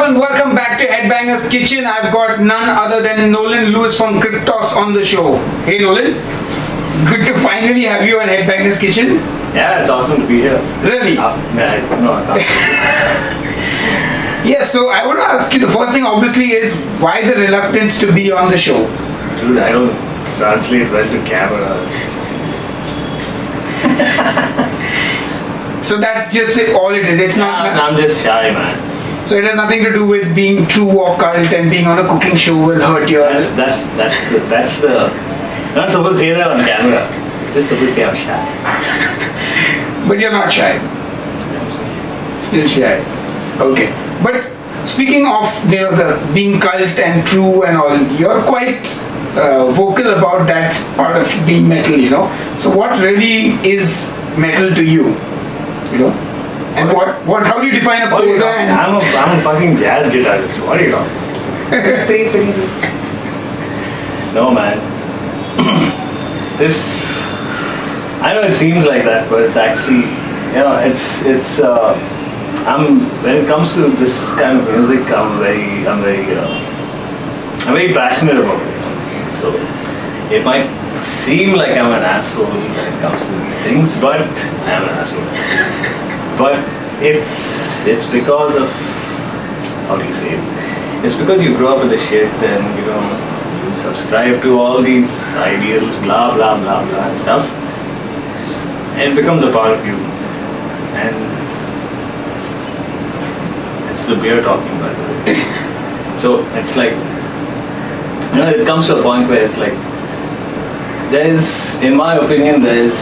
everyone, welcome back to Headbangers Kitchen. I've got none other than Nolan Lewis from Cryptos on the show. Hey Nolan, good to finally have you on Headbangers Kitchen. Yeah, it's awesome to be here. Really? No, I can't. Yes, so I want to ask you, the first thing obviously is why the reluctance to be on the show? Dude, I don't translate well to camera. So that's just all it is. It's not. I'm just shy, man. So it has nothing to do with being true or cult and being on a cooking show will hurt your. That's the. I'm not supposed to say that on camera. I'm just supposed to say I'm shy. But you're not shy. Still shy. Okay. But speaking of the being cult and true and all, you're quite vocal about that part of being metal, you know. So what really is metal to you? You know? And what how do you define a poser? I'm a fucking jazz guitarist. What are you talking? No, man. This, I know it seems like that, but it's actually, you know, it's when it comes to this kind of music, I'm very passionate about it. So it might seem like I'm an asshole when it comes to these things, but I am an asshole. But it's because of, how do you say it? It's because you grow up with the shit and you subscribe to all these ideals, blah blah blah blah and stuff. And it becomes a part of you. And it's the beer talking, by the way. So it's like, you know, it comes to a point where it's like, in my opinion, there's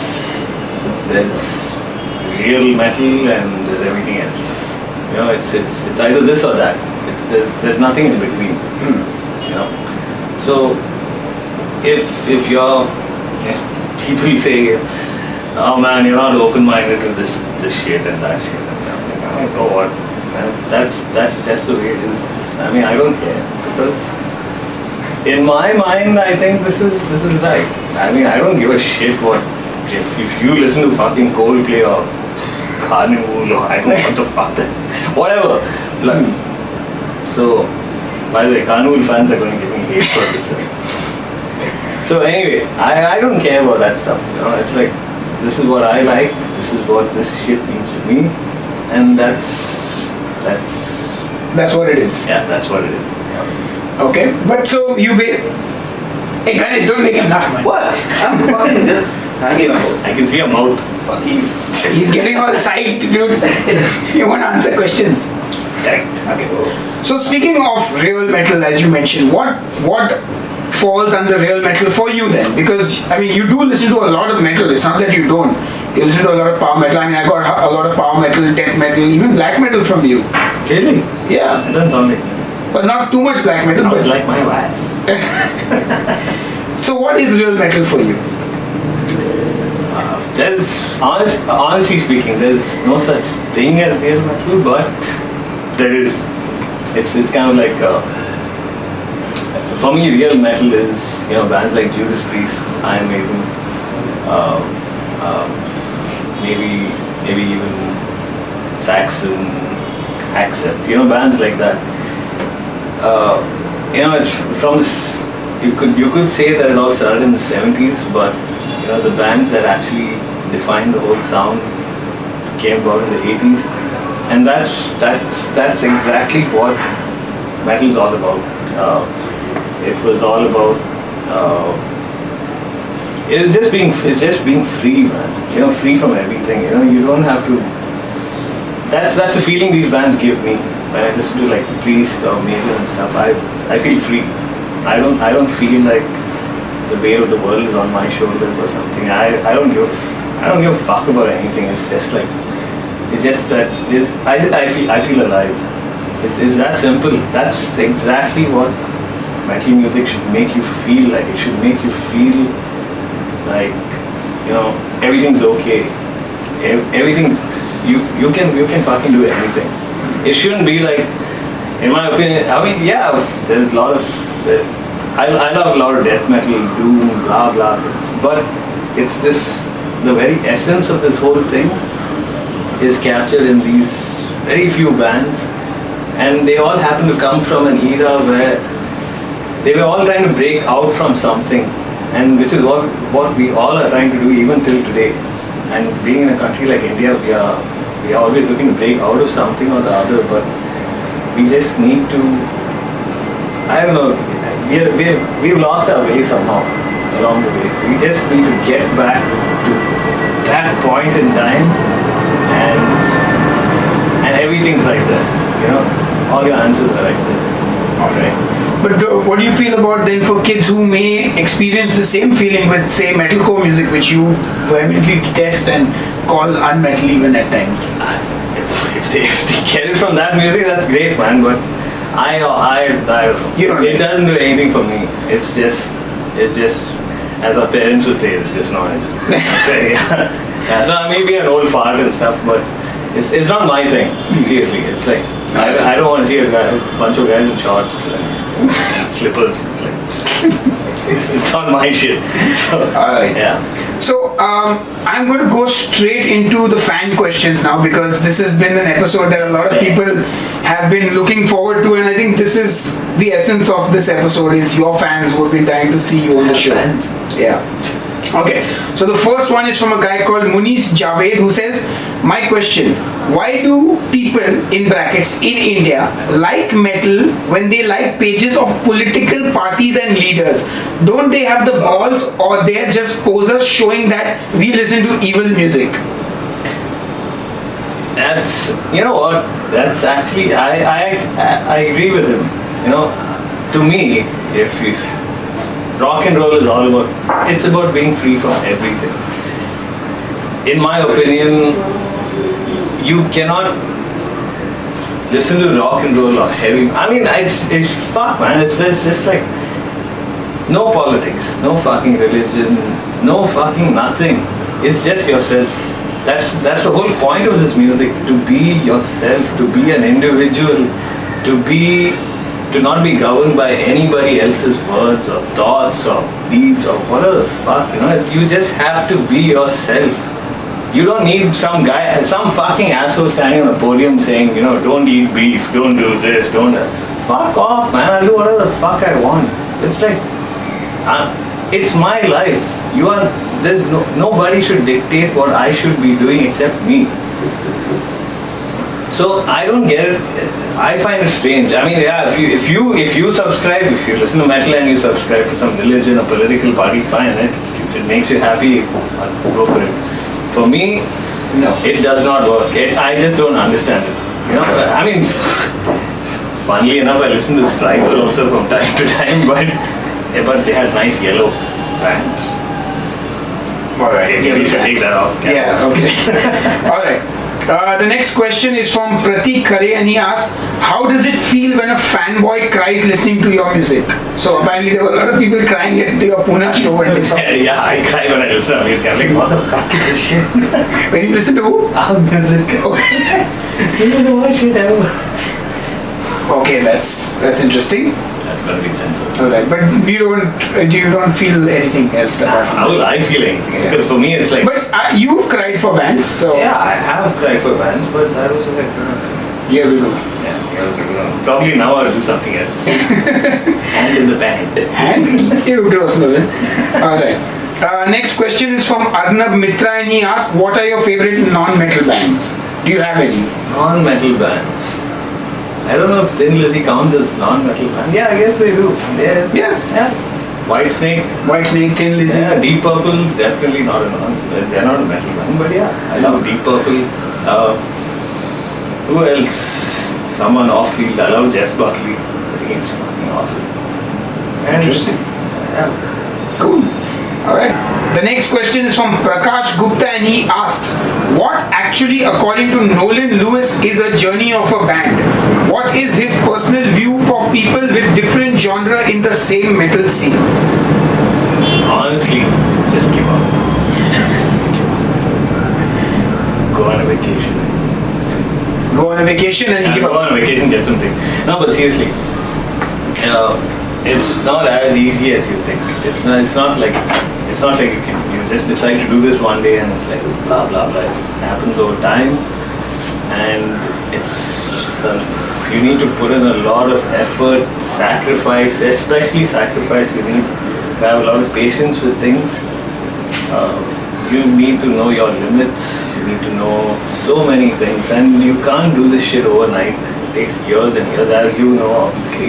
real metal and there's everything else. You know, it's either this or that. There's nothing in between. You know, so if you're, people say, oh man, you're not open-minded to this shit and that shit and something. So what? That's just the way it is. I mean, I don't care because in my mind, I think this is right. I mean, I don't give a shit what if you listen to fucking Coldplay or Carnival or I don't know what the fuck that, whatever. Like, so, by the way, Carnival fans are going to give me hate for this. So anyway, I don't care about that stuff. You know, it's like, this is what I like. This is what this shit means to me, and that's what it is. Yeah, that's what it is. Okay, but so hey Ganesh, don't make him laugh, man. What? I'm fucking just hanging out. I can see a mouth. Fucking. He's getting all psyched, dude. You want to answer questions? Correct. Okay. So speaking of real metal, as you mentioned, what falls under real metal for you then? Because I mean, you do listen to a lot of metal. It's not that you don't. You listen to a lot of power metal. I mean, I got a lot of power metal, death metal, even black metal from you. Really? Yeah. It doesn't sound like me. But not too much black metal. Sounds like my wife. So what is real metal for you? There's honestly speaking, there's no such thing as real metal, but there is. It's kind of like for me, real metal is, you know, bands like Judas Priest, Iron Maiden, maybe even Saxon, Accept, you know, bands like that. You know, it's from this. You could say that it all started in the 70s, but you know, the bands that actually defined the whole sound came about in the 80s, and that's exactly what metal's all about. It was all about it's just being free, man. You know, free from everything. You know, you don't have to. That's the feeling these bands give me when I listen to like Priest or Maiden and stuff. I feel free. I don't feel like the weight of the world is on my shoulders or something. I don't give a fuck about anything. It's just that I feel alive. It's that simple. That's exactly what metal music should make you feel like. It should make you feel like, you know, everything's okay. Everything you can fucking do anything. It shouldn't be like, in my opinion. I mean, yeah, there's a lot of. I love a lot of death metal, doom, blah blah, but it's the very essence of this whole thing is captured in these very few bands, and they all happen to come from an era where they were all trying to break out from something, and which is what we all are trying to do even till today. And being in a country like India, we are always looking to break out of something or the other, but we just need to, I don't know, we've lost our way somehow along the way. We just need to get back to that point in time, and everything's right there. You know, all your answers are right there. All right. But what do you feel about then for kids who may experience the same feeling with, say, metalcore music, which you vehemently detest and call unmetal even at times? If they get it from that music, that's great, man. But I You don't it doesn't do anything for me. It's just as our parents would say, it's just noise. So, yeah. So I may be an old fart and stuff, but it's not my thing. Seriously, it's like I don't want to see a bunch of guys in shorts, like, slippers. It's not my shit. So, Alright. yeah. So I'm going to go straight into the fan questions now, because this has been an episode that a lot of people have been looking forward to, and I think this is the essence of this episode, is your fans who have been dying to see you on the show. Fans? Yeah. Okay, so the first one is from a guy called Munis Javed, who says, my question, why do people, in brackets, in India, like metal when they like pages of political parties and leaders? Don't they have the balls, or they're just posers showing that we listen to evil music? That's, you know what, that's actually, I agree with him. You know, to me, if rock and roll is all about, it's about being free from everything. In my opinion, you cannot listen to rock and roll or heavy. I mean, it's fuck, man. It's just like no politics, no fucking religion, no fucking nothing. It's just yourself. That's the whole point of this music. To be yourself, to be an individual, to not be governed by anybody else's words or thoughts or deeds or whatever the fuck, you know. You just have to be yourself. You don't need some guy, some fucking asshole standing on a podium saying, you know, don't eat beef, don't do this, don't that. Fuck off, man. I'll do whatever the fuck I want. It's like, it's my life. Nobody should dictate what I should be doing except me. So I don't get it. I find it strange. I mean, yeah, if you subscribe, if you listen to metal and you subscribe to some religion or political party, fine. If it makes you happy, go for it. For me, no, it does not work. I just don't understand it. You know, I mean, funnily enough, I listen to Striker also from time to time, but they had nice yellow pants. Alright, we should take that off. Yeah, okay. Alright. The next question is from Pratik Khare, and he asks, how does it feel when a fanboy cries listening to your music? So apparently there were a lot of people crying at your Pune show when they saw. Yeah, I cry when I listen to music. I'm like, what the fuck is this shit? When you listen to who? Our music. You know the worst shit ever. Okay, that's interesting. That's gonna be censored. Alright, but you don't feel anything else about it? How will I feel anything? Yeah. Because for me it's like... But you've cried for bands, so... Yeah, I have cried for bands, but that was like... years ago. Yeah, years ago. Probably now I'll do something else. Hand in the band. Hand? Ew, gross, Alright. Next question is from Arnab Mitra, and he asks, what are your favorite non-metal bands? Do you have any? Non-metal bands. I don't know if Thin Lizzy counts as non-metal band. Yeah, I guess they do. Yeah. Whitesnake, Thin Lizzy. Yeah, Deep Purple's definitely not they're not a metal band, but yeah, I love Deep Purple. Who else? Someone off-field. I love Jeff Buckley. I think he's fucking awesome. And interesting. Yeah. Cool. Alright. The next question is from Prakash Gupta, and he asks, what actually, according to Nolan Lewis, is a journey of a band? What is his personal view for people with different genre in the same metal scene? Honestly, just give up. Go on a vacation. Go on a vacation and give up. Go on a vacation, get something. No, but seriously, it's not as easy as you think. It's not like you just decide to do this one day and it's like blah blah blah. It happens over time, and it's You need to put in a lot of effort, sacrifice, especially sacrifice. You need to have a lot of patience with things. You need to know your limits. You need to know so many things, and you can't do this shit overnight. It takes years and years, as you know, obviously.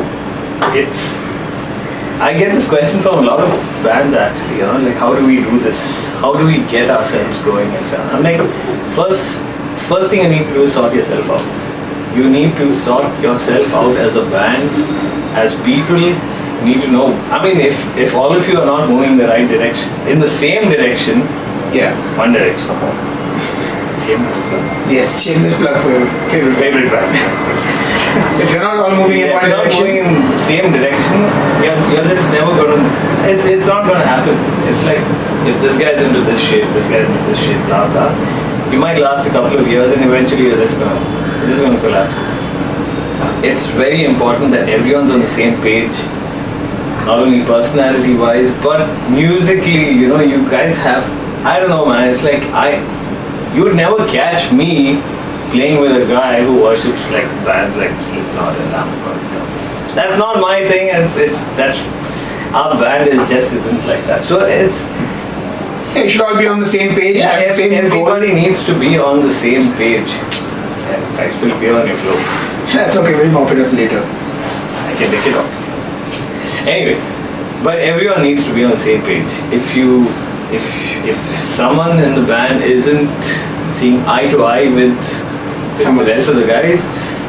I get this question from a lot of bands actually, like how do we do this? How do we get ourselves going and stuff? I'm like, first thing you need to do is sort yourself out. You need to sort yourself out as a band, as people. You need to know. I mean, if all of you are not moving in the right direction, in the same direction, one direction. Shameless plug. Yes, shameless plug for your Favorite band. So if you're not all moving in one direction, moving in the same direction, you're just never gonna. It's not gonna happen. It's like if this guy's into this shit, blah blah. You might last a couple of years, and eventually you're just gonna collapse. It's very important that everyone's on the same page, not only personality-wise, but musically. You guys have. I don't know, man. It's like you would never catch me playing with a guy who worships like bands like Slipknot and Lamb. That's not my thing. That's our band isn't like that. So you should all be on the same page. Yeah, have the same everybody goal. needs to be on the same page. I spill beer on your floor. That's okay. We'll mop it up later. I can take it off. Anyway, but everyone needs to be on the same page. If someone in the band isn't seeing eye to eye with the rest of the guys,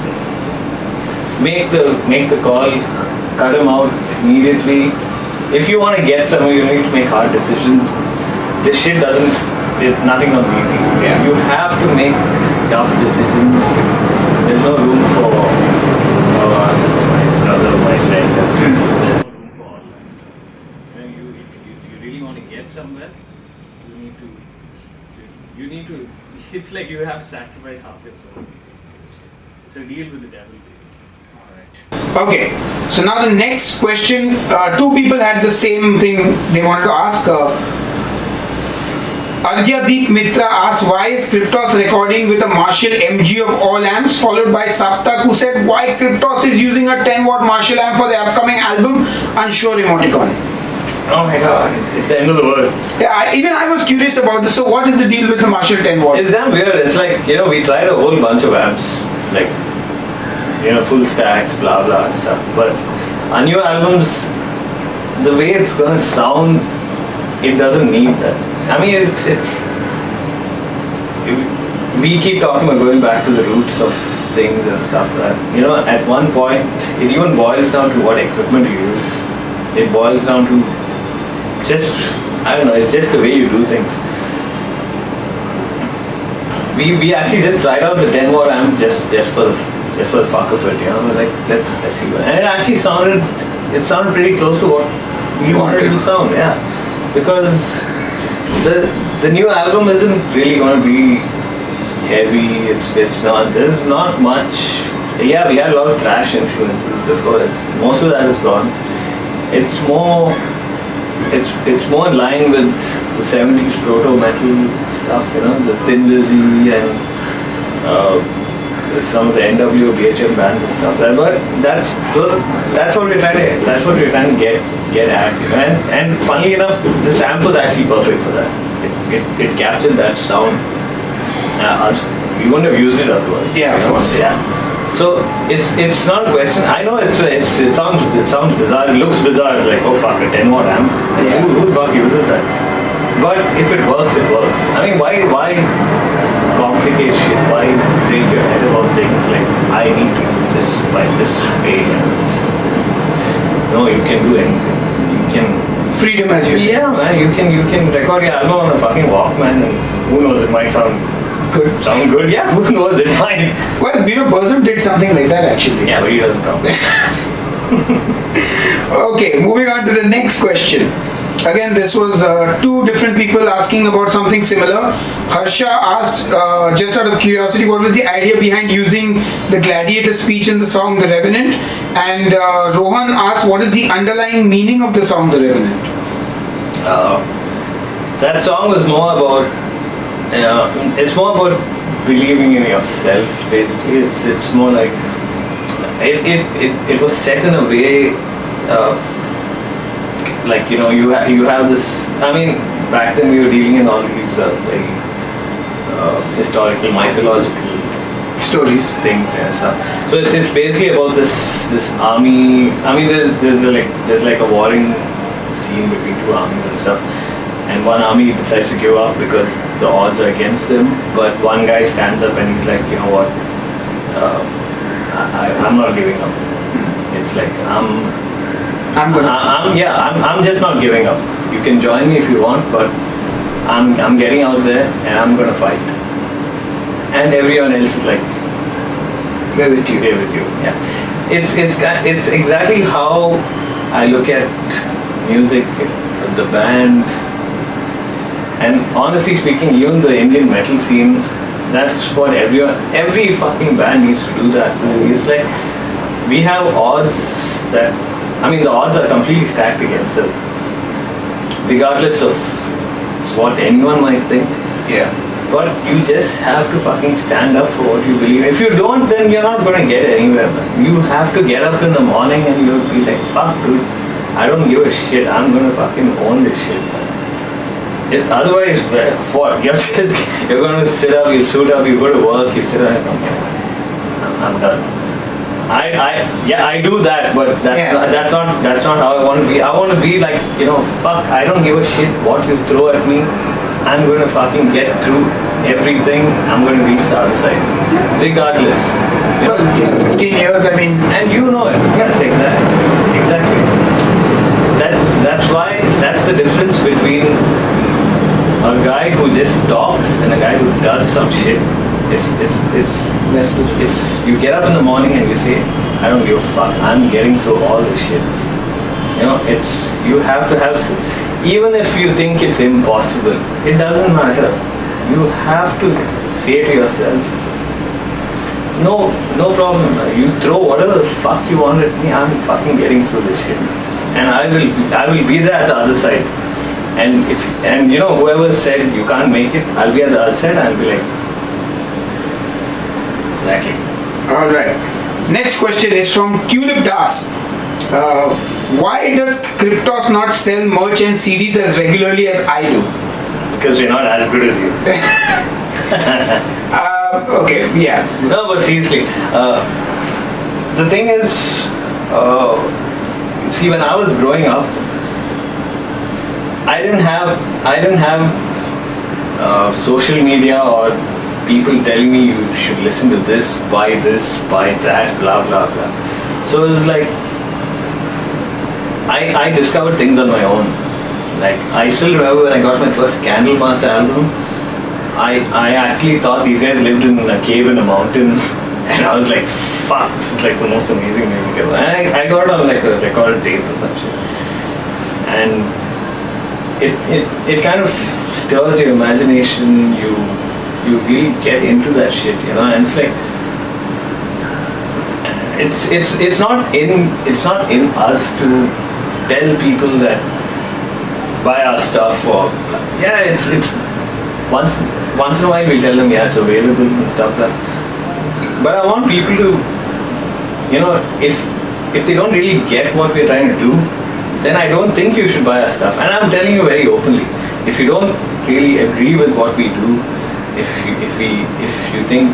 make the call, cut them out immediately. If you want to get somewhere, you need to make hard decisions. This shit nothing comes easy. Yeah. You have to make tough decisions. There's no room for my brother, my friend. There's no room for all that stuff. If you really want to get somewhere, you need to. It's like you have to sacrifice half your soul. It's a deal with the devil. Okay, so now the next question. Two people had the same thing they wanted to ask. Argyadeep Mitra asked, why is Kryptos recording with a Marshall MG of all amps, followed by Saptak, who said why Kryptos is using a 10 watt Marshall amp for the upcoming album, unsure emoticon. Oh my god, it's the end of the world. Yeah, even I was curious about this. So what is the deal with the Marshall 10 watt? It's damn weird. It's like, we tried a whole bunch of amps, like, full stacks, blah blah and stuff. But our new albums, the way it's gonna sound, it doesn't need that. I mean, we keep talking about going back to the roots of things and stuff. That at one point, it even boils down to what equipment you use. It boils down to just, I don't know, it's just the way you do things. We actually just tried out the 10 watt amp just for the fuck of it, like let's see. And it actually sounded pretty close to what we wanted it to sound, yeah. Because the new album isn't really going to be heavy. It's not. There's not much. Yeah, we had a lot of thrash influences before. Most of that is gone. It's more in line with the 70s proto metal stuff, the Thin Lizzy and some of the NWO BHM bands and stuff. But that's what we're trying to get at, and funnily enough, the sample was actually perfect for that. It captured that sound. We wouldn't have used it otherwise. Yeah, of course. Yeah. So it's not a question. I know it sounds bizarre. It looks bizarre. Like, oh fuck, a 10 watt amp. Yeah. Who the fuck uses that? But if it works, it works. I mean, why complicate shit? Why break your head about things like I need to do this by this way and this. No, you can do anything. You can Freedom, as you say. Yeah, man. You can record your album on a fucking Walkman, and who knows, it might sound Good. Sound good? Yeah, who knows? It might. Well, Burzum did something like that actually. Yeah, but he doesn't count. Okay, moving on to the next question. Again, this was two different people asking about something similar. Harsha asked, just out of curiosity, what was the idea behind using the gladiator speech in the song The Revenant? And Rohan asked, what is the underlying meaning of the song The Revenant? That song was more about, it's more about believing in yourself, basically. It's more like it was set in a way, like you have this. I mean, back then we were dealing in all these very historical, mythological Stories. things and stuff. So it's basically about this army. I mean, there's like a warring scene between two armies and stuff. And one army decides to give up because the odds are against them. But one guy stands up and he's like, you know what? I'm not giving up. It's like I'm just not giving up. You can join me if you want, but I'm getting out there and I'm gonna fight. And everyone else is like, We're with you. we're with you. Yeah, it's exactly how I look at music, the band, and honestly speaking, even the Indian metal scene. That's what every fucking band needs to do that. It's like we have odds that, I mean, the odds are completely stacked against us, regardless of what anyone might think. Yeah. But you just have to fucking stand up for what you believe. If you don't, then you're not going to get anywhere, man. You have to get up in the morning and you'll be like, fuck, dude, I don't give a shit. I'm going to fucking own this shit, man. It's otherwise, what? You're going to sit up, you suit up, you go to work, you sit down and come, I'm done. I do that, but that's not how I want to be. I want to be like, fuck, I don't give a shit what you throw at me. I'm going to fucking get through everything. I'm going to reach the other side, regardless. Well, 15 years, I mean. And you know it. That's exactly. That's the difference between a guy who just talks and a guy who does some shit. That's the difference. You get up in the morning and you say, I don't give a fuck. I'm getting through all this shit. You have to have. Even if you think it's impossible, it doesn't matter. You have to say to yourself, no problem. You throw whatever the fuck you want at me, I'm fucking getting through this shit. And I will be there at the other side. And whoever said you can't make it, I'll be at the other side and I'll be like, exactly. Alright. Next question is from Tulip Das. Why does Kryptos not sell merch and CDs as regularly as I do? Because we're not as good as you. Okay, yeah. No, but seriously, the thing is, see, when I was growing up, I didn't have social media or people telling me you should listen to this, buy that, blah blah blah. So it was like I discovered things on my own. Like, I still remember when I got my first Candlemass album, I actually thought these guys lived in a cave in a mountain, and I was like, fuck, this is like the most amazing music ever. And I got it on like a recorded tape or some shit. And it kind of stirs your imagination, you really get into that shit, and it's like, it's not in us to tell people that buy our stuff, or it's once in a while we'll tell them it's available and stuff like that. But I want people to, if they don't really get what we're trying to do, then I don't think you should buy our stuff. And I'm telling you very openly, if you don't really agree with what we do, if you think,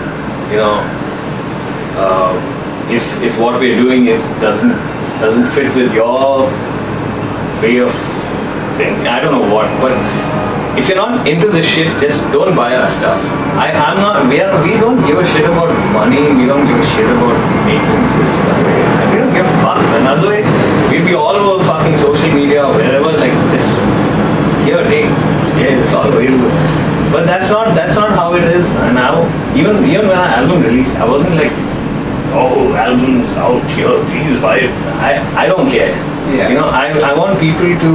if what we're doing doesn't fit with your way of thinking, I don't know what, but if you're not into this shit, just don't buy our stuff. We don't give a shit about money, we don't give a shit about making this, we don't give a fuck, man. Otherwise, we'd be all over fucking social media or wherever, like this, here, take, it's all available. But that's not how it is. And now, even when our album released, I wasn't like, oh, album's out here, please buy it. I don't care. Yeah. I want people to,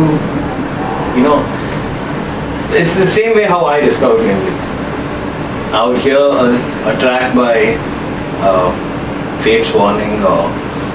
it's the same way how I discovered music. I would hear a track by Fate's Warning or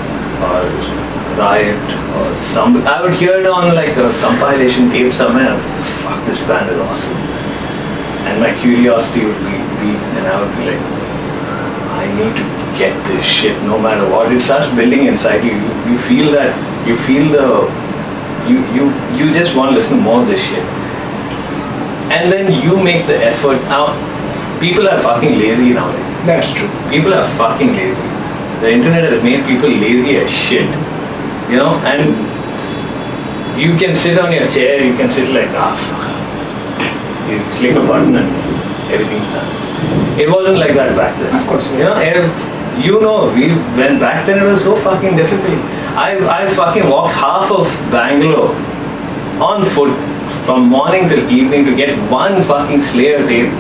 Riot or somebody. I would hear it on like a compilation tape somewhere. Fuck, this band is awesome. And my curiosity would be, and I would be like, I need to get this shit no matter what. It starts building inside you. You feel that. You feel you just want to listen to more of this shit. And then you make the effort. Now, people are fucking lazy nowadays. That's true. People are fucking lazy. The internet has made people lazy as shit. You know, and you can sit on your chair, you can sit like, fuck. You click a button and everything's done. It wasn't like that back then. Of course. You know, when back then it was so fucking difficult. I fucking walked half of Bangalore on foot from morning till evening to get one fucking Slayer tape.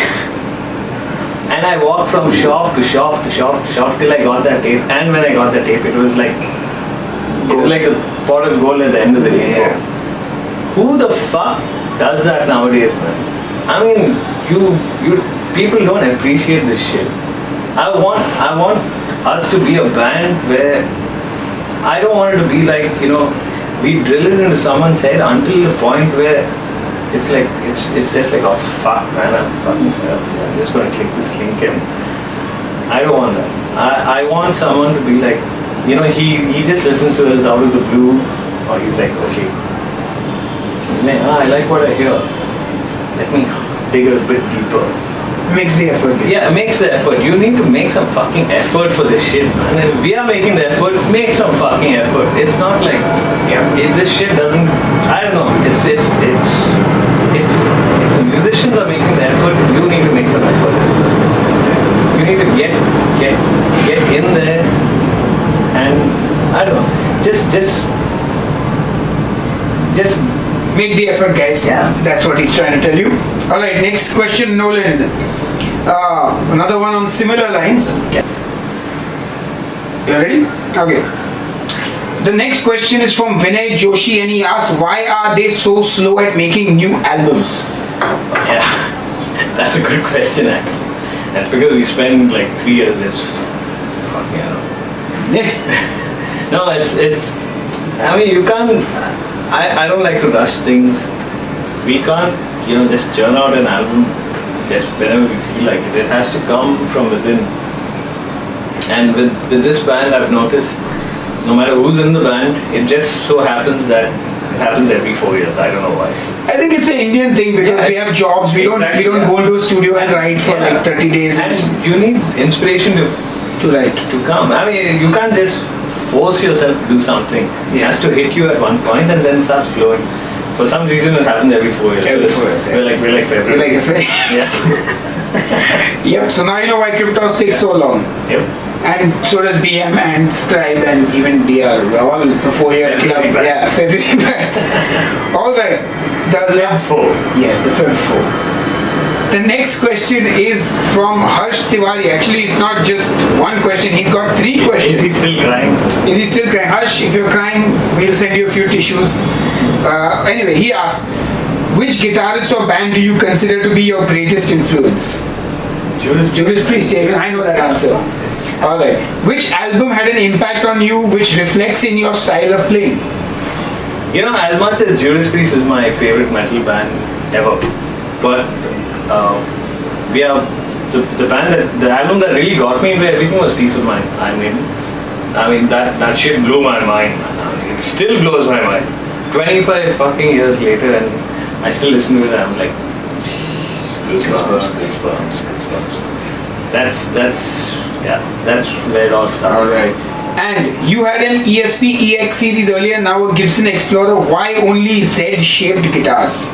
And I walked from shop to shop to shop to shop till I got that tape. And when I got that tape, it was like a pot of gold at the end of the day. Yeah. Who the fuck does that nowadays, man? I mean, you people don't appreciate this shit. I want us to be a band where I don't want it to be like, we drill it into someone's head until the point where it's like it's just like, oh fuck man, I'm just gonna click this link, and I don't want that. I want someone to be like, he just listens to us out of the blue, or he's like, okay, I like what I hear. Let me dig a bit deeper. Makes the effort. Basically. Yeah, it makes the effort. You need to make some fucking effort for this shit, man. And if we are making the effort, make some fucking effort. It's not like, this shit doesn't, I don't know. If the musicians are making the effort, you need to make some effort. You need to get in there, and I don't know, just make the effort, guys. Yeah. That's what he's trying to tell you. Alright, next question, Nolan. Another one on similar lines. You ready? Okay. The next question is from Vinay Joshi, and he asks, why are they so slow at making new albums? Yeah, that's a good question actually. That's because we spend like 3 years just fucking around. No, it's. I mean, you can't. I don't like to rush things. We can't, just churn out an album just whenever we feel like it. It has to come from within. And with this band, I've noticed, no matter who's in the band, it just so happens that it happens every 4 years. I don't know why. I think it's an Indian thing because we have jobs. We don't go into a studio and write for like 30 days. And you need inspiration to write. To come. I mean, you can't just force yourself to do something. It has to hit you at one point and then start flowing. For some reason, it happens every 4 years. Every 4 years. We're like February. We're like February. Yeah. Yep. So now you know why Cryptos takes so long. Yep. And so does BM and Scribe and even DR. We're all for 4 year club. Yeah, February bands. Alright. The Feb 4. Yes, the Feb 4. The next question is from Harsh Tiwari. Actually, it's not just one question. He's got 3 questions. Is he still crying? Is he still crying? Harsh, if you're crying, we'll send you a few tissues. Anyway, he asks, which guitarist or band do you consider to be your greatest influence? Judas Priest. Yeah, I know that answer. Alright. Which album had an impact on you which reflects in your style of playing? As much as Judas Priest is my favorite metal band ever, but we have the album that really got me into everything was Peace of Mind. I mean that shit blew my mind. It still blows my mind. 25 fucking years later, and I still listen to it. I'm like, goosebumps. That's where it all started. Alright. And you had an ESP EX series earlier, now a Gibson Explorer. Why only Z-shaped guitars?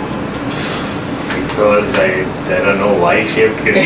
Because I don't know why shaped guitars.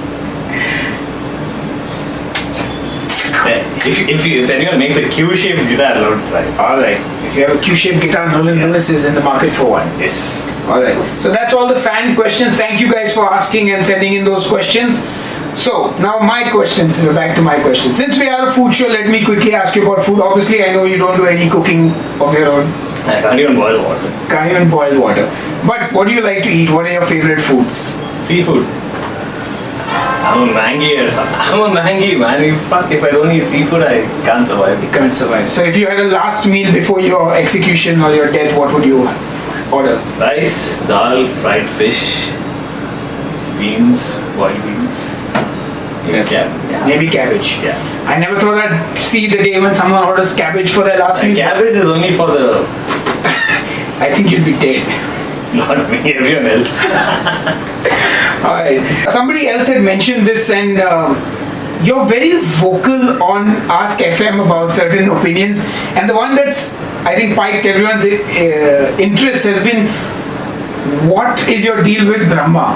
If anyone makes a Q-shaped guitar, I would try. Alright. If you have a Q-shaped guitar, Nolan Lewis is in the market for one. Yes. Alright. So that's all the fan questions. Thank you guys for asking and sending in those questions. So now my questions, we're back to my questions. Since we are a food show, let me quickly ask you about food. Obviously, I know you don't do any cooking of your own. I can't even boil water. Can't even boil water. But what do you like to eat? What are your favorite foods? Seafood. I'm a mangy man. Fuck, if I don't eat seafood, I can't survive. You can't survive. So if you had a last meal before your execution or your death, what would you order? Rice, dal, fried fish, beans, boiled beans. That's cabbage. Yeah. Maybe cabbage. Yeah. I never thought I'd see the day when someone orders cabbage for their last And meal. cabbage is only for the I think you'll be dead. not me, everyone else. Alright. Somebody else had mentioned this, and you're very vocal on Ask FM about certain opinions, and the one that's I think piqued everyone's interest has been, what is your deal with Brahma?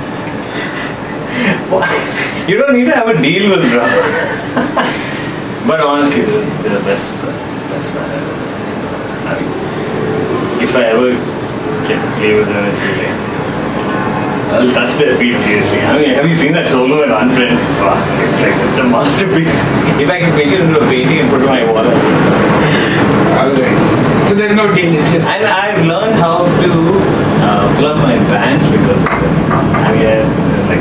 You don't need to have a deal with Brahma. But honestly, they're the best band ever. I mean, if I ever get to play with them, it'll be like, I'll touch their feet seriously. I mean, have you seen that solo in Unfriend? Fuck, it's a masterpiece. If I can make it into a painting and put it on my wall. Alright. So there's no deal, it's just. And I've learned how to plug my bands because of it. I mean, like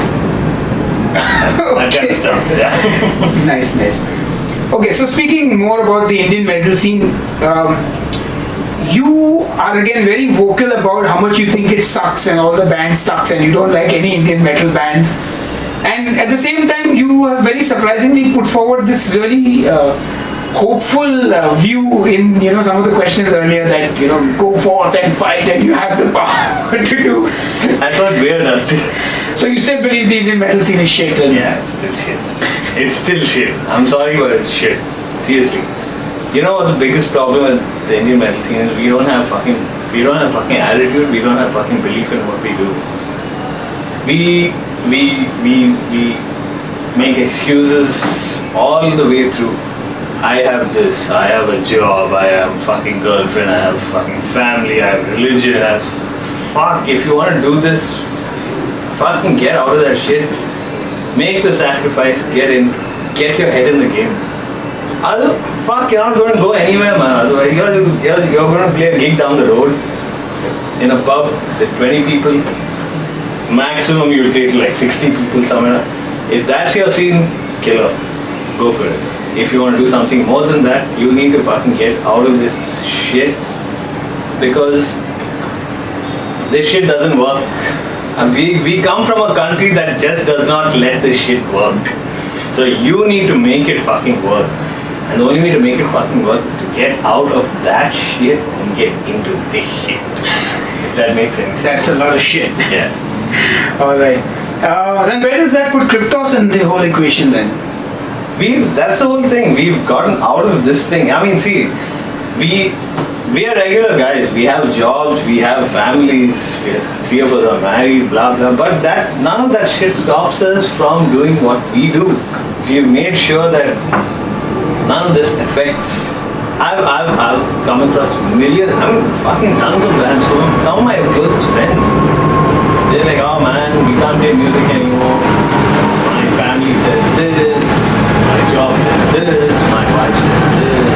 that kind of stuff. Yeah. Nice. Okay, so speaking more about the Indian metal scene, you are again very vocal about how much you think it sucks and all the bands sucks and you don't like any Indian metal bands. And at the same time, you have very surprisingly put forward this really hopeful view in some of the questions earlier that go forth and fight and you have the power to do. I thought we're dusty. So you still believe the Indian metal scene is shit? Yeah, it's still shit. It's still shit. I'm sorry, but it's shit. Seriously. You know what the biggest problem with the Indian metal scene is? We don't have fucking attitude. We don't have fucking belief in what we do. We make excuses all the way through. I have this, I have a job, I have a fucking girlfriend, I have fucking family, I have religion, fuck, if you want to do this, fucking get out of that shit. Make the sacrifice, get your head in the game. Fuck, you're not going to go anywhere, man. Otherwise, you're going to play a gig down the road in a pub with 20 people. Maximum you'll take like 60 people somewhere. If that's your scene, killer. Go for it. If you want to do something more than that, you need to fucking get out of this shit because this shit doesn't work. And we come from a country that just does not let this shit work. So you need to make it fucking work. And the only way to make it fucking work is to get out of that shit and get into this shit. If that makes sense. That's a lot of shit. Yeah. Alright. Then where does that put Kryptos in the whole equation then? That's the whole thing. We've gotten out of this thing. I mean, see, we are regular guys. We have jobs, we have families, three of us are married, blah blah. But none of that shit stops us from doing what we do. We've made sure that none of this affects. I've come across fucking tons of bands. So some of my closest friends, they're like, oh man, we can't play music anymore. My family says this. My job says this, my wife says this.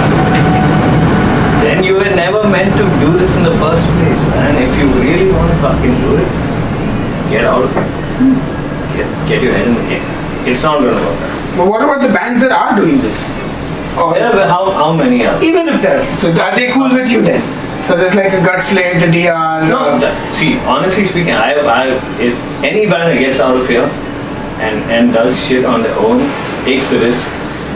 Then you were never meant to do this in the first place, man. If you really want to fucking do it, get out of it. Get your head in the game. It's not going to work. But what about the bands that are doing this? Yeah, but how many are? Even if they're... So are they cool with you then? So there's like a Gutslate, a DR... No, see, honestly speaking, if any band that gets out of here and does shit on their own, takes the risk,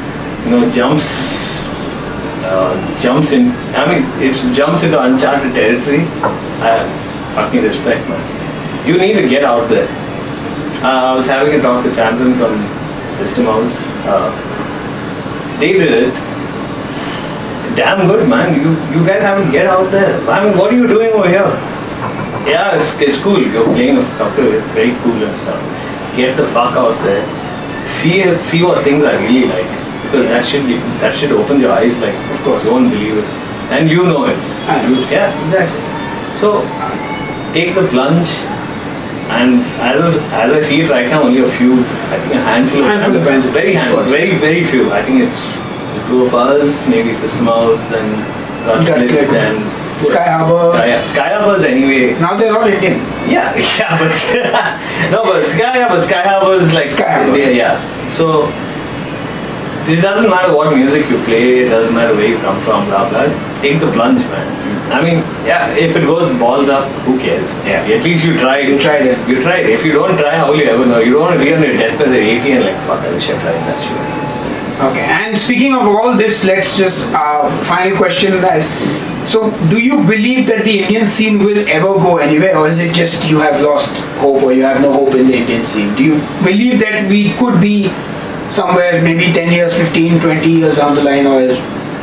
jumps in. I mean, it jumps into uncharted territory. I fucking respect, man. You need to get out there. I was having a talk with Samson from System House. They did it. Damn good, man. You guys have to get out there. I mean, what are you doing over here? Yeah, it's cool. You're playing a couple of it, very cool and stuff. Get the fuck out there. See what things are really like, because that should open your eyes. Like, of course, don't believe it, and you know it. Yeah, exactly. So take the plunge, and as I see it right now, only a few. I think a handful of bands. Very few. I think it's the two of us, maybe System House and Gutslate and Sky Harbor. Sky Harbor's anyway. Now they're all Indian. Yeah, but Sky Harbor is like Sky Harbor. Yeah. So it doesn't matter what music you play, it doesn't matter where you come from, blah blah. Take the plunge, man. I mean, yeah, if it goes balls up, who cares? Yeah. At least you tried. You tried it. You tried. If you don't try, how will you ever know? You don't want to be on your deathbed at 80 and like, fuck, I wish I tried that shit. Okay, and speaking of all this, let's just final question as so do you believe that the Indian scene will ever go anywhere, or is it just you have lost hope or you have no hope in the Indian scene? Do you believe that we could be somewhere maybe 10 years, 15, 20 years down the line, or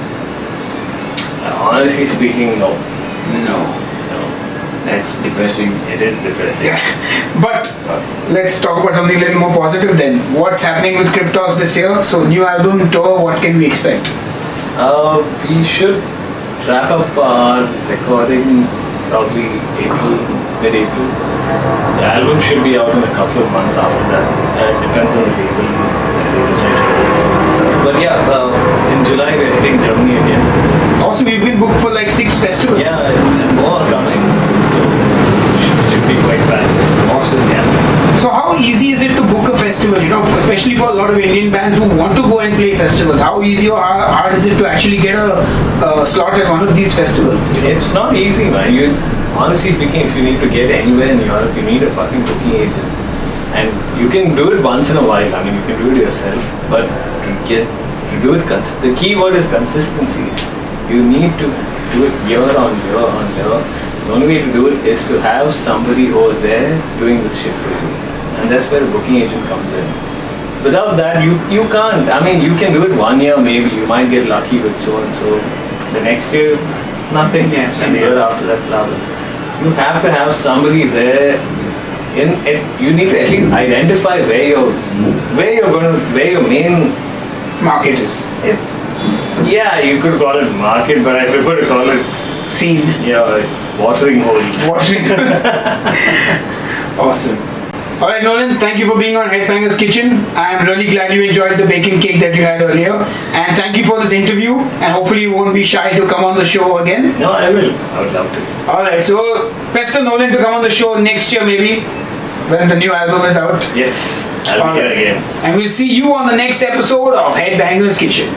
Honestly speaking, no. no? No. That's depressing. It is depressing. Yeah. But let's talk about something a little more positive then. What's happening with Cryptos this year? So new album tour, what can we expect? We should wrap up our recording probably mid-April. The album should be out in a couple of months after that. It depends on the label when they decide to release it and stuff. But yeah, in July we're hitting Germany again. Also, we've been booked for like 6 festivals. Yeah, and more are coming. So should be quite bad. Awesome. Yeah. So how easy is it to book a festival? You know, especially for a lot of Indian bands who want to go and play festivals. How easy or how hard is it to actually get a slot at one of these festivals? It's not easy, man. Honestly speaking, if you need to get anywhere in Europe, you need a fucking booking agent. And you can do it once in a while. I mean, you can do it yourself. But to do it, the key word is consistency. You need to do it year on year on year. The only way to do it is to have somebody over there doing this shit for you. And that's where a booking agent comes in. Without that, you can't. I mean, you can do it 1 year maybe. You might get lucky with so and so. The next year, nothing. Yes, And the year after that, blah blah. You have to have somebody there. You need to at least identify where your main Market is. Yeah, you could call it market, but I prefer to call it Scene. watering holes. Watering. Awesome. Alright, Nolan, thank you for being on Headbangers Kitchen. I'm really glad you enjoyed the bacon cake that you had earlier. And thank you for this interview. And hopefully you won't be shy to come on the show again. No, I will. I would love to. Alright, so pester Nolan to come on the show next year maybe, when the new album is out. Yes, I'll be here again. And we'll see you on the next episode of Headbangers Kitchen.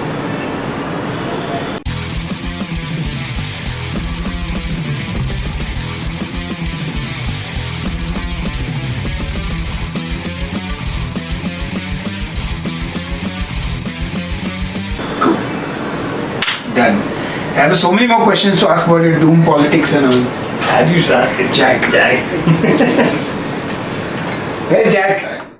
Done. I have so many more questions to ask about your doom politics and all. Glad you should ask it. Jack. Jack. Where's Jack?